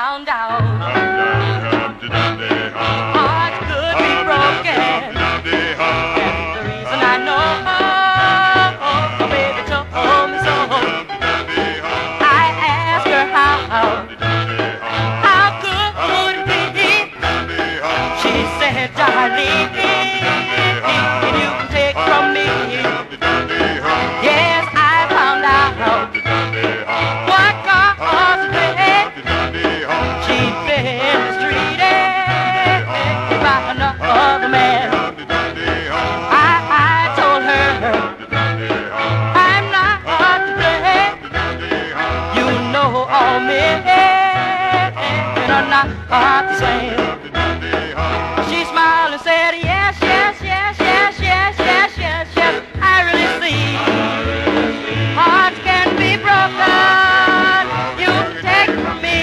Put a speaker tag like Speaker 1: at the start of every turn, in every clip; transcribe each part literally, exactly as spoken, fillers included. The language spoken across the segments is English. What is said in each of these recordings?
Speaker 1: found out hearts could be broken. And the reason I know, oh, baby told me so. I asked her how, how could it be? She said, darling, you can take from me. Yes, I found out what caused the pain. She'd been mistreated by another man. I, I told her I'm not to blame. You know all men are not the same. She smiled and said, yes, yes, yes, yes, yes, yes, yes, yes. I really see hearts can be broken. You take from me.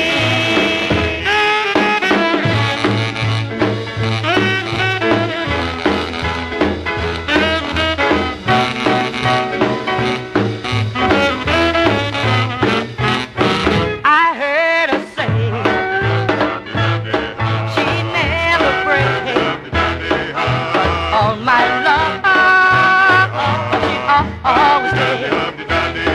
Speaker 1: I heard her say she never prayed all my love, but she al- always did.